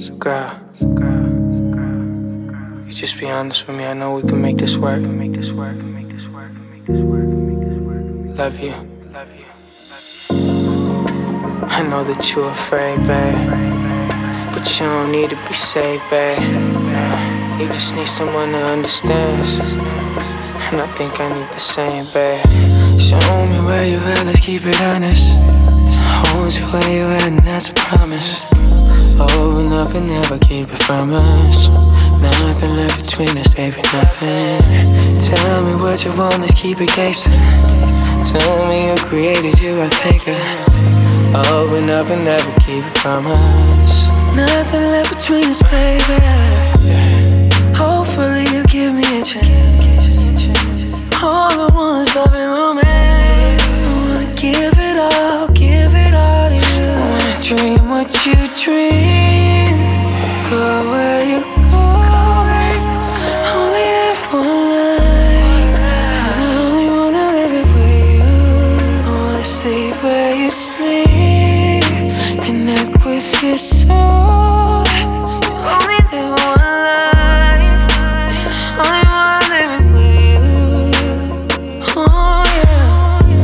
So girl, you just be honest with me. I know we can make this work. Love you. I know that you're afraid, babe, but you don't need to be saved, babe. You just need someone that understands, and I think I need the same, babe. Show me where you at, let's keep it honest. Hold you where you at, and that's a promise. Open up and never keep it from us. Nothing left between us, baby, nothing. Tell me what you want, let's keep it gangsta. Tell me who created you, I think open up and never keep it from us. Nothing left between us, baby. Hopefully you give me a chance. All I want is love and romance. I wanna give it all to you. I wanna dream what you dream. Go where you go. Only have one life, and I only wanna live it with you. I wanna sleep where you sleep, connect with your soul. You only live one life, and I only wanna live it with you. Oh yeah,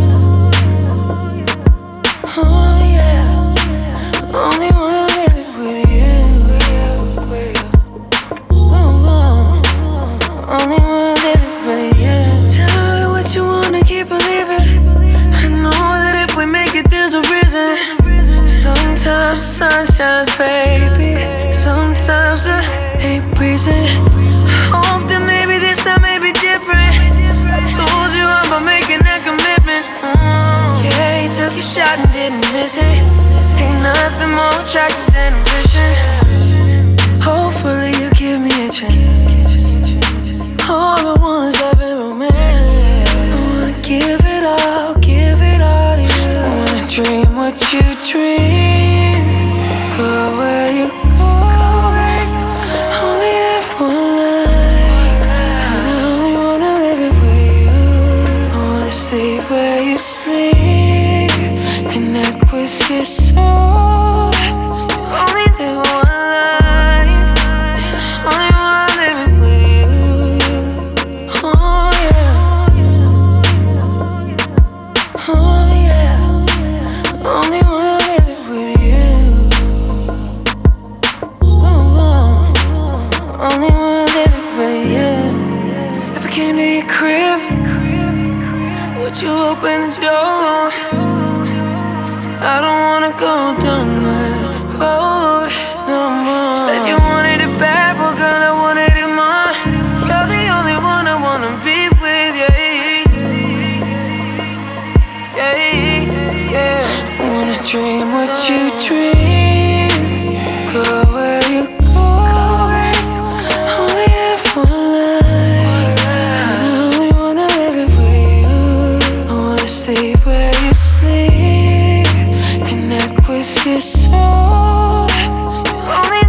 oh yeah, only wanna live it with you. Only wanna live it with you. Tell me what you wanna keep believing. I know that if we make it, there's a reason. Sometimes the sun shines, baby. Sometimes it ain't breezing. Hope that maybe this time may be different. I told you I'm about making that commitment. Yeah, you took your shot and didn't miss it. Ain't nothing more attractive than ambition. Hopefully you give me a chance. All I want is love and romance. I wanna give it all to you. I wanna dream what you dream. Go where you go. Only have one life, and I only wanna live it with you. I wanna sleep where you sleep, connect with your soul. You only live one life, and I only wanna live it with you. Oh yeah, oh yeah, only wanna live it with you. Only wanna live it with you. If I came to your crib, would you open the door? I don't wanna go down that road no more. Said you wanted it bad, but girl, I wanted it more. You're the only one I wanna be with, yeah. I wanna dream what you dream. Go where you go. Only have one life, and I only wanna live it with you. I wanna sleep where you sleep, connect with your soul. You only